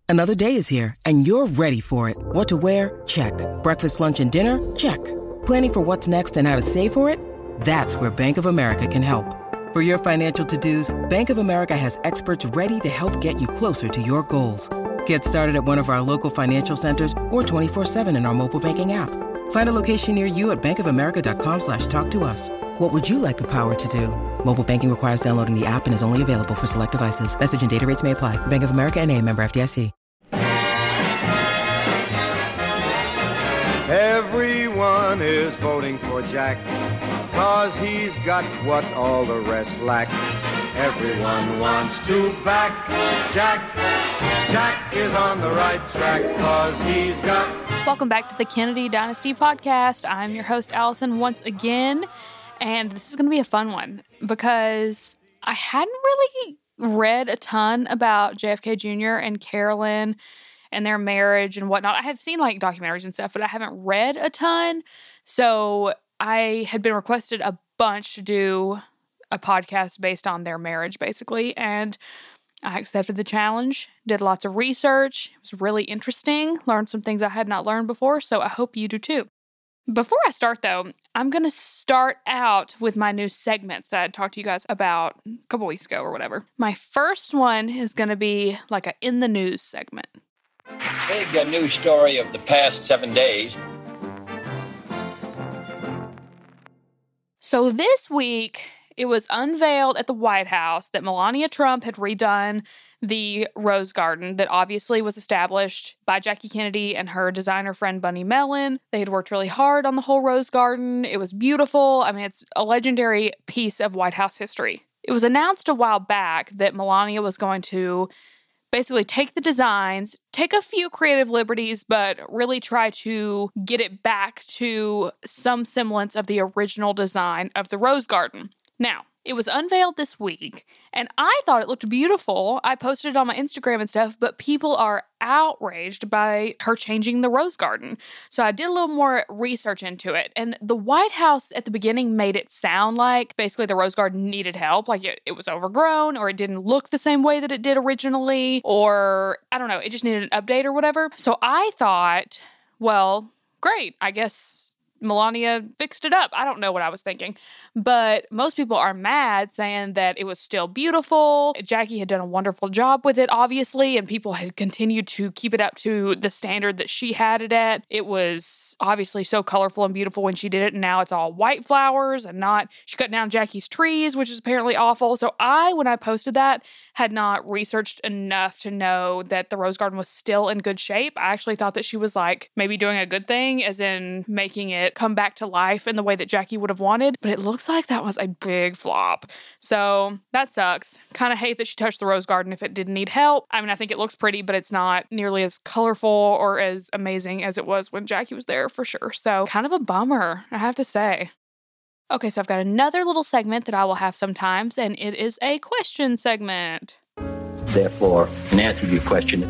Another day is here, and you're ready for it. What to wear? Check. Breakfast, lunch, and dinner? Check. Planning for what's next and how to save for it? That's where Bank of America can help. For your financial to-dos, Bank of America has experts ready to help get you closer to your goals. Get started at one of our local financial centers or 24/7 in our mobile banking app. Find a location near you at bankofamerica.com/talktous. What would you like the power to do? Mobile banking requires downloading the app and is only available for select devices. Message and data rates may apply. Bank of America N.A., member FDIC. Everyone is voting for Jack, 'cause he's got what all the rest lack. Everyone wants to back Jack. Jack is on the right track, 'cause he's got... Welcome back to the Kennedy Dynasty Podcast. I'm your host, Allison, once again, and this is going to be a fun one because I hadn't really read a ton about JFK Jr. and Carolyn and their marriage and whatnot. I have seen like documentaries and stuff, but I haven't read a ton. So I had been requested a bunch to do a podcast based on their marriage, basically. And I accepted the challenge, did lots of research. It was really interesting, learned some things I had not learned before. So I hope you do too. Before I start though, I'm going to start out with my new segments that I talked to you guys about a couple weeks ago or whatever. My first one is going to be like a in the news segment. Big news story of the past 7 days. So this week, it was unveiled at the White House that Melania Trump had redone the Rose Garden that obviously was established by Jackie Kennedy and her designer friend Bunny Mellon. They had worked really hard on the whole Rose Garden. It was beautiful. I mean, it's a legendary piece of White House history. It was announced a while back that Melania was going to basically take the designs, take a few creative liberties, but really try to get it back to some semblance of the original design of the Rose Garden. Now, it was unveiled this week, and I thought it looked beautiful. I posted it on my Instagram and stuff, but people are outraged by her changing the Rose Garden. So I did a little more research into it, and the White House at the beginning made it sound like basically the Rose Garden needed help, like it was overgrown, or it didn't look the same way that it did originally, or I don't know, it just needed an update or whatever. So I thought, well, great, I guess Melania fixed it up. I don't know what I was thinking. But most people are mad, saying that it was still beautiful. Jackie had done a wonderful job with it, obviously, and people had continued to keep it up to the standard that she had it at. It was obviously so colorful and beautiful when she did it, and now it's all white flowers and not... She cut down Jackie's trees, which is apparently awful. So when I posted that, had not researched enough to know that the Rose Garden was still in good shape. I actually thought that she was like maybe doing a good thing, as in making it come back to life in the way that Jackie would have wanted, but it looks like that was a big flop. So that sucks. Kind of hate that she touched the Rose Garden if it didn't need help. I mean, I think it looks pretty, but it's not nearly as colorful or as amazing as it was when Jackie was there for sure. So kind of a bummer, I have to say. Okay, so I've got another little segment that I will have sometimes, and it is a question segment. Therefore, in answer to your question.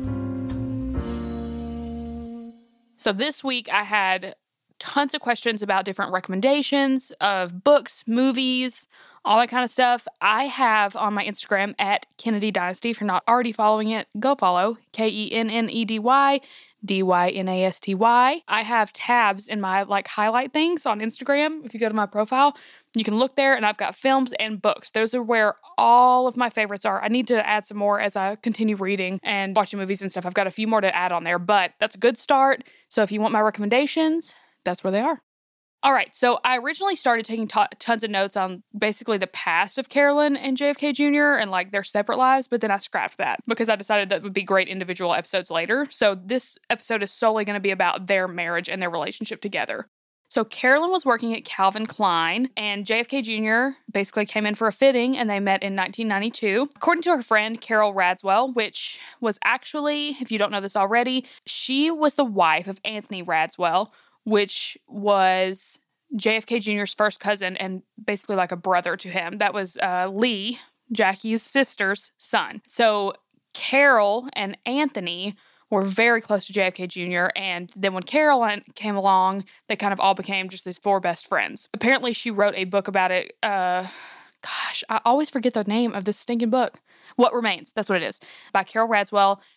So this week I had tons of questions about different recommendations of books, movies, all that kind of stuff. I have on my Instagram at Kennedy Dynasty. If you're not already following it, go follow. Kennedy Dynasty. I have tabs in my highlight things on Instagram. If you go to my profile, you can look there, and I've got films and books. Those are where all of my favorites are. I need to add some more as I continue reading and watching movies and stuff. I've got a few more to add on there, but that's a good start. So if you want my recommendations, that's where they are. All right, so I originally started taking tons of notes on basically the past of Carolyn and JFK Jr. and their separate lives, but then I scrapped that because I decided that would be great individual episodes later. So this episode is solely going to be about their marriage and their relationship together. So Carolyn was working at Calvin Klein, and JFK Jr. basically came in for a fitting, and they met in 1992. According to her friend, Carol Radswell, which was actually, if you don't know this already, she was the wife of Anthony Radswell, which was JFK Jr.'s first cousin and basically like a brother to him. That was Lee, Jackie's sister's son. So Carol and Anthony were very close to JFK Jr., and then when Carolyn came along, they kind of all became just these four best friends. Apparently, she wrote a book about it. I always forget the name of this stinking book. What Remains, that's what it is, by Carol Radswell.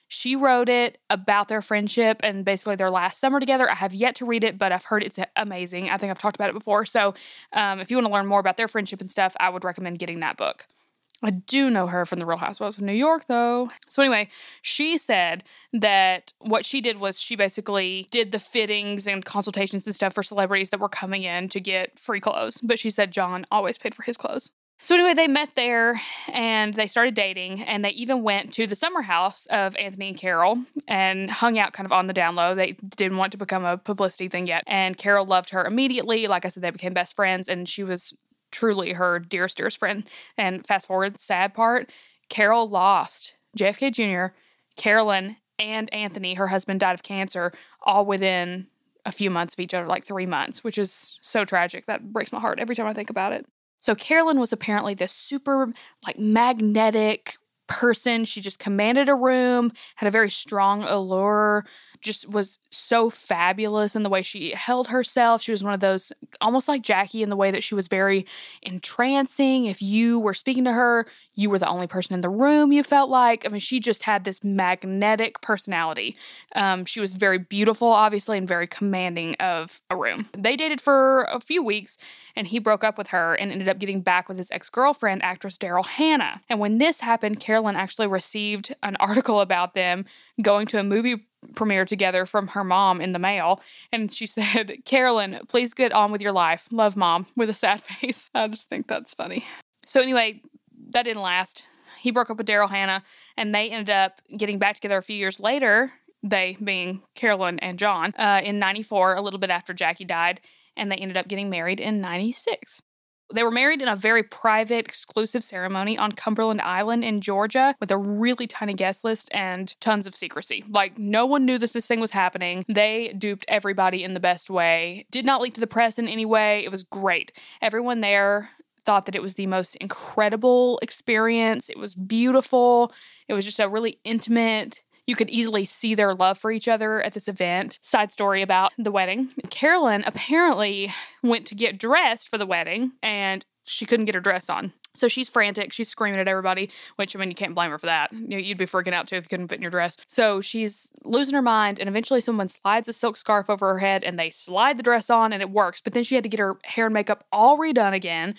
She wrote it about their friendship and basically their last summer together. I have yet to read it, but I've heard it's amazing. I think I've talked about it before. So if you want to learn more about their friendship and stuff, I would recommend getting that book. I do know her from The Real Housewives of New York, though. So anyway, she said that what she did was she basically did the fittings and consultations and stuff for celebrities that were coming in to get free clothes. But she said John always paid for his clothes. So anyway, they met there and they started dating, and they even went to the summer house of Anthony and Carol and hung out kind of on the down low. They didn't want to become a publicity thing yet. And Carol loved her immediately. Like I said, they became best friends, and she was truly her dearest friend. And fast forward, sad part, Carol lost JFK Jr., Carolyn, and Anthony, her husband, died of cancer, all within a few months of each other, like 3 months, which is so tragic. That breaks my heart every time I think about it. So Carolyn was apparently this super, like, magnetic person. She just commanded a room, had a very strong allure, just was so fabulous in the way she held herself. She was one of those, almost like Jackie, in the way that she was very entrancing. If you were speaking to her, you were the only person in the room, you felt like. I mean, she just had this magnetic personality. She was very beautiful, obviously, and very commanding of a room. They dated for a few weeks, and he broke up with her and ended up getting back with his ex-girlfriend, actress Daryl Hannah. And when this happened, Carolyn actually received an article about them going to a movie premiere together from her mom in the mail. And she said, "Carolyn, please get on with your life. Love, Mom," with a sad face. I just think that's funny. So anyway, that didn't last. He broke up with Daryl Hannah, and they ended up getting back together a few years later, they being Carolyn and John, in 94, a little bit after Jackie died, and they ended up getting married in 96. They were married in a very private, exclusive ceremony on Cumberland Island in Georgia with a really tiny guest list and tons of secrecy. Like, no one knew that this thing was happening. They duped everybody in the best way. Did not leak to the press in any way. It was great. Everyone there thought that it was the most incredible experience. It was beautiful. It was just a really intimate. You could easily see their love for each other at this event. Side story about the wedding. Carolyn apparently went to get dressed for the wedding, and she couldn't get her dress on. So she's frantic. She's screaming at everybody, which, I mean, you can't blame her for that. You'd be freaking out, too, if you couldn't fit in your dress. So she's losing her mind, and eventually someone slides a silk scarf over her head, and they slide the dress on, and it works. But then she had to get her hair and makeup all redone again,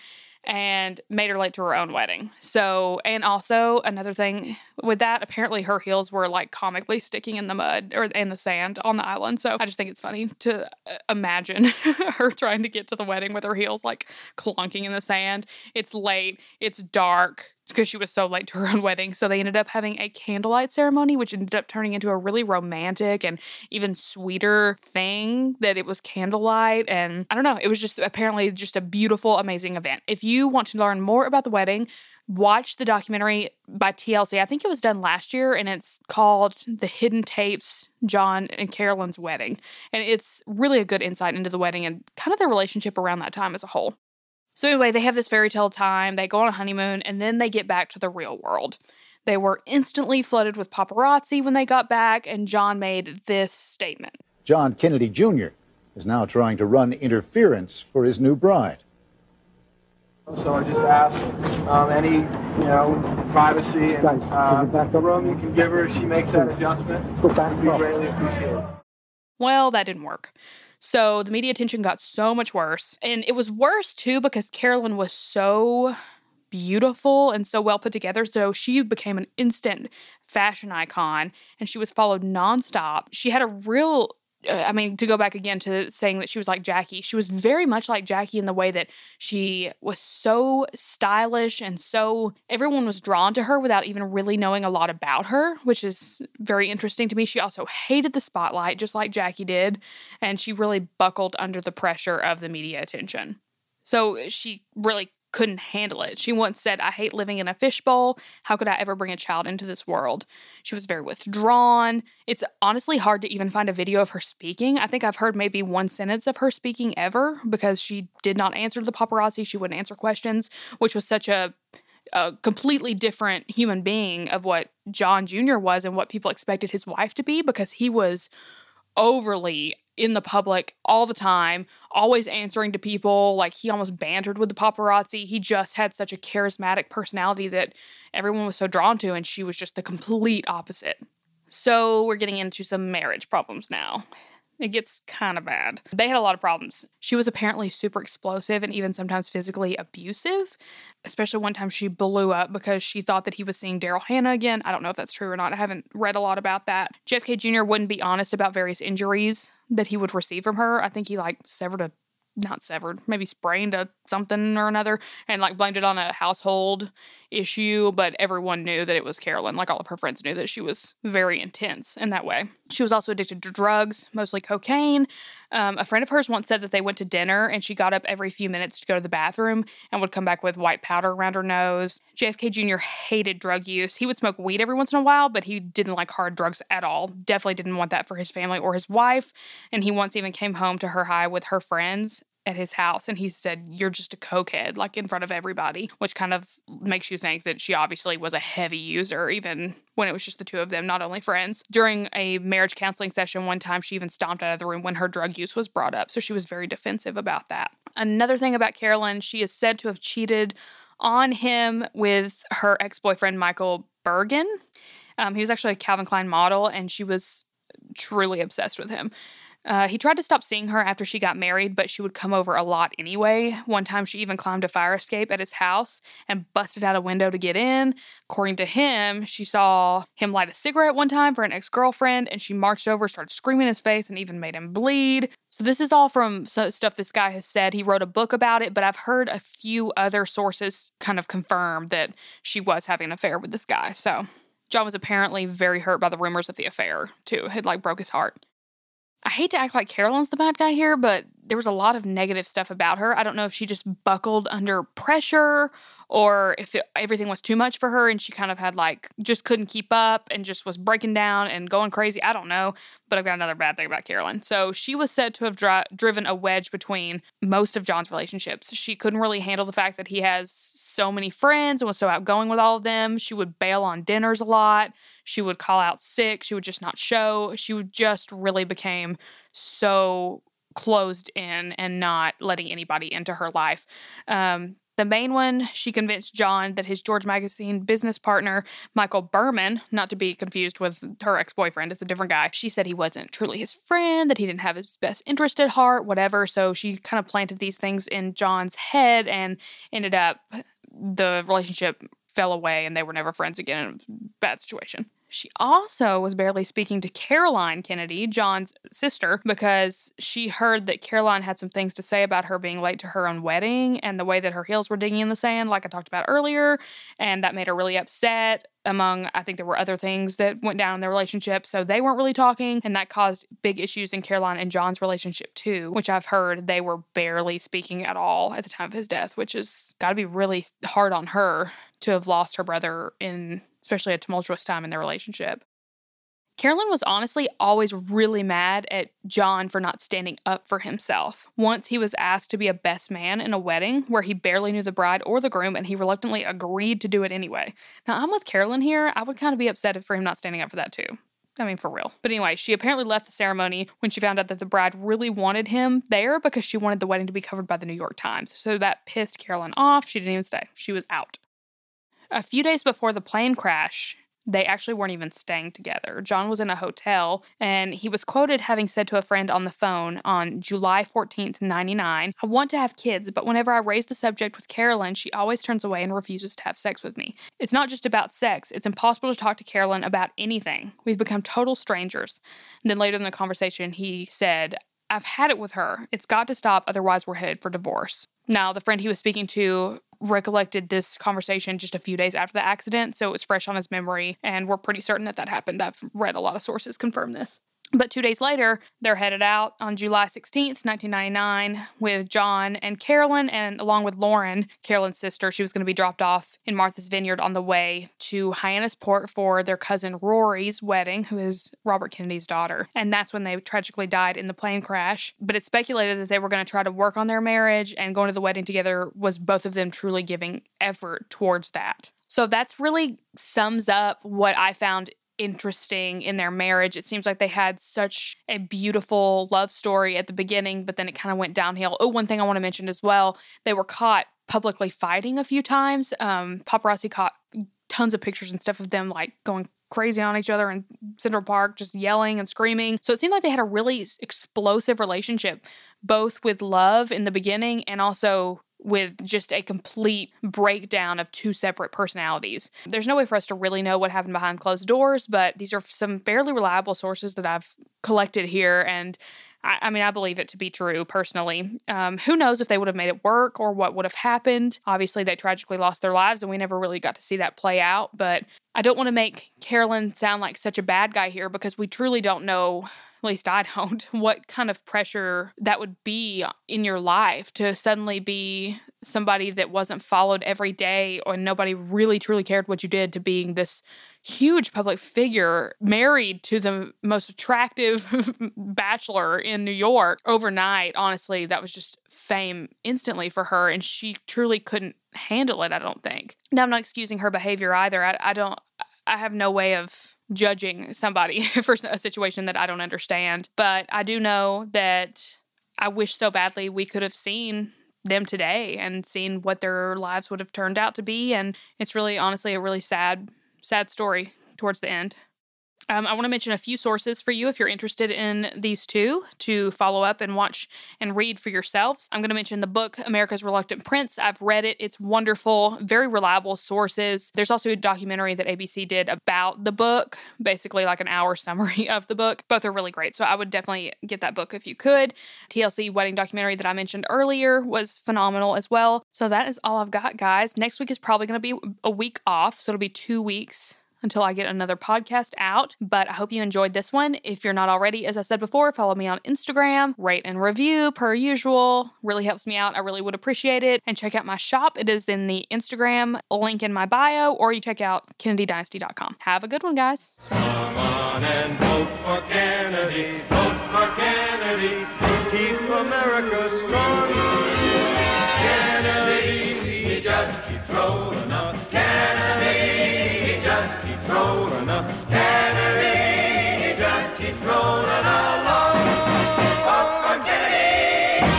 and made her late to her own wedding. So, and also another thing with that, apparently her heels were like comically sticking in the mud or in the sand on the island. So I just think it's funny to imagine her trying to get to the wedding with her heels like clunking in the sand. It's late, it's dark, because she was so late to her own wedding. So they ended up having a candlelight ceremony, which ended up turning into a really romantic and even sweeter thing that it was candlelight. And I don't know, it was just apparently just a beautiful, amazing event. If you want to learn more about the wedding, watch the documentary by TLC. I think it was done last year, and it's called The Hidden Tapes, John and Carolyn's Wedding. And it's really a good insight into the wedding and kind of their relationship around that time as a whole. So anyway, they have this fairy tale time, they go on a honeymoon, and then they get back to the real world. They were instantly flooded with paparazzi when they got back, and John made this statement. John Kennedy Jr. is now trying to run interference for his new bride. So I just asked any, privacy and Guys, can you back up? room you can give her if she makes that adjustment. Go back We up. greatly appreciate it. Well, that didn't work. So the media attention got so much worse. And it was worse, too, because Carolyn was so beautiful and so well put together. So she became an instant fashion icon, and she was followed nonstop. She had a real... to go back again to saying that she was like Jackie, she was very much like Jackie in the way that she was so stylish and so everyone was drawn to her without even really knowing a lot about her, which is very interesting to me. She also hated the spotlight just like Jackie did, and she really buckled under the pressure of the media attention. So she really couldn't handle it. She once said, "I hate living in a fishbowl. How could I ever bring a child into this world?" She was very withdrawn. It's honestly hard to even find a video of her speaking. I think I've heard maybe one sentence of her speaking ever because she did not answer the paparazzi. She wouldn't answer questions, which was such a completely different human being of what John Jr. was and what people expected his wife to be, because he was overly in the public all the time, always answering to people. Like, he almost bantered with the paparazzi. He just had such a charismatic personality that everyone was so drawn to, and she was just the complete opposite. So we're getting into some marriage problems now. It gets kind of bad. They had a lot of problems. She was apparently super explosive and even sometimes physically abusive. Especially one time she blew up because she thought that he was seeing Daryl Hannah again. I don't know if that's true or not. I haven't read a lot about that. JFK Jr. wouldn't be honest about various injuries that he would receive from her. I think he maybe sprained something or another and blamed it on a household issue, but everyone knew that it was Carolyn. All of her friends knew that she was very intense in that way. She was also addicted to drugs, mostly cocaine. A friend of hers once said that they went to dinner and she got up every few minutes to go to the bathroom and would come back with white powder around her nose. JFK Jr. hated drug use. He would smoke weed every once in a while, but he didn't like hard drugs at all. Definitely didn't want that for his family or his wife. And he once even came home to her high with her friends at his house, and he said, "You're just a cokehead," in front of everybody, which kind of makes you think that she obviously was a heavy user, even when it was just the two of them, not only friends. During a marriage counseling session one time, she even stomped out of the room when her drug use was brought up, so she was very defensive about that. Another thing about Carolyn, she is said to have cheated on him with her ex-boyfriend, Michael Bergen. He was actually a Calvin Klein model, and she was truly obsessed with him. He tried to stop seeing her after she got married, but she would come over a lot anyway. One time she even climbed a fire escape at his house and busted out a window to get in. According to him, she saw him light a cigarette one time for an ex-girlfriend, and she marched over, started screaming in his face, and even made him bleed. So this is all from stuff this guy has said. He wrote a book about it, but I've heard a few other sources kind of confirm that she was having an affair with this guy. So John was apparently very hurt by the rumors of the affair, too. It broke his heart. I hate to act like Carolyn's the bad guy here, but there was a lot of negative stuff about her. I don't know if she just buckled under pressure or if everything was too much for her and she kind of had just couldn't keep up and just was breaking down and going crazy. I don't know, but I've got another bad thing about Carolyn. So she was said to have driven a wedge between most of John's relationships. She couldn't really handle the fact that he has so many friends and was so outgoing with all of them. She would bail on dinners a lot. She would call out sick. She would just not show. She would just really became so closed in and not letting anybody into her life. The main one, she convinced John that his George Magazine business partner, Michael Berman, not to be confused with her ex-boyfriend, it's a different guy. She said he wasn't truly his friend, that he didn't have his best interest at heart, whatever. So she kind of planted these things in John's head and ended up, the relationship fell away and they were never friends again. It was a bad situation. She also was barely speaking to Caroline Kennedy, John's sister, because she heard that Caroline had some things to say about her being late to her own wedding and the way that her heels were digging in the sand, like I talked about earlier, and that made her really upset. I think there were other things that went down in their relationship, so they weren't really talking, and that caused big issues in Caroline and John's relationship too, which I've heard they were barely speaking at all at the time of his death, which has got to be really hard on her to have lost her brother in especially a tumultuous time in their relationship. Carolyn was honestly always really mad at John for not standing up for himself. Once he was asked to be a best man in a wedding where he barely knew the bride or the groom, and he reluctantly agreed to do it anyway. Now, I'm with Carolyn here. I would kind of be upset for him not standing up for that too. I mean, for real. But anyway, she apparently left the ceremony when she found out that the bride really wanted him there because she wanted the wedding to be covered by the New York Times. So that pissed Carolyn off. She didn't even stay. She was out. A few days before the plane crash, they actually weren't even staying together. John was in a hotel, and he was quoted having said to a friend on the phone on July 14th, 1999, "I want to have kids, but whenever I raise the subject with Carolyn, she always turns away and refuses to have sex with me. It's not just about sex. It's impossible to talk to Carolyn about anything. We've become total strangers." And then later in the conversation, he said, "I've had it with her. It's got to stop, otherwise we're headed for divorce." Now, the friend he was speaking to recollected this conversation just a few days after the accident, so it was fresh on his memory, and we're pretty certain that that happened. I've read a lot of sources confirm this. But 2 days later, they're headed out on July 16th, 1999, with John and Carolyn, and along with Lauren, Carolyn's sister. She was going to be dropped off in Martha's Vineyard on the way to Hyannisport for their cousin Rory's wedding, who is Robert Kennedy's daughter. And that's when they tragically died in the plane crash. But it's speculated that they were going to try to work on their marriage, and going to the wedding together was both of them truly giving effort towards that. So that's really sums up what I found interesting in their marriage. It seems like they had such a beautiful love story at the beginning, but then it kind of went downhill. Oh, one thing I want to mention as well, they were caught publicly fighting a few times. Paparazzi caught tons of pictures and stuff of them going crazy on each other in Central Park, just yelling and screaming. So it seemed like they had a really explosive relationship, both with love in the beginning and also with just a complete breakdown of two separate personalities. There's no way for us to really know what happened behind closed doors, but these are some fairly reliable sources that I've collected here, and I mean, I believe it to be true, personally. Who knows if they would have made it work or what would have happened. Obviously, they tragically lost their lives, and we never really got to see that play out, but I don't want to make Carolyn sound like such a bad guy here, because we truly don't know, at least I don't, what kind of pressure that would be in your life to suddenly be somebody that wasn't followed every day or nobody really truly cared what you did, to being this huge public figure married to the most attractive bachelor in New York overnight. Honestly, that was just fame instantly for her, and she truly couldn't handle it, I don't think. Now, I'm not excusing her behavior either. I have no way of judging somebody for a situation that I don't understand. But I do know that I wish so badly we could have seen them today and seen what their lives would have turned out to be. And it's really, honestly, a really sad story towards the end. I want to mention a few sources for you if you're interested in these two to follow up and watch and read for yourselves. I'm going to mention the book, America's Reluctant Prince. I've read it. It's wonderful, very reliable sources. There's also a documentary that ABC did about the book, basically like an hour summary of the book. Both are really great, so I would definitely get that book if you could. TLC wedding documentary that I mentioned earlier was phenomenal as well. So that is all I've got, guys. Next week is probably going to be a week off, so it'll be 2 weeks until I get another podcast out. But I hope you enjoyed this one. If you're not already, as I said before, follow me on Instagram, rate and review per usual. Really helps me out. I really would appreciate it. And check out my shop. It is in the Instagram link in my bio, or you check out KennedyDynasty.com. Have a good one, guys. Come on and vote for Kennedy, vote for Kennedy, keep America strong. Kennedy, he just keeps rolling up. Kennedy, he just keeps rolling up. Kennedy, he just keeps rolling along. Vote for Kennedy.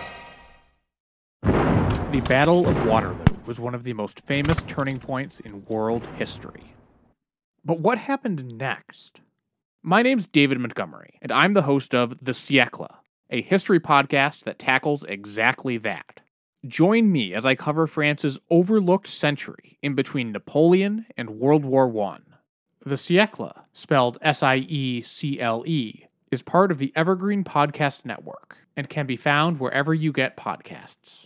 The Battle of Waterloo was one of the most famous turning points in world history. But what happened next? My name's David Montgomery, and I'm the host of The Siècle, a history podcast that tackles exactly that. Join me as I cover France's overlooked century in between Napoleon and World War I. The Siècle, spelled S-I-E-C-L-E, is part of the Evergreen Podcast Network and can be found wherever you get podcasts.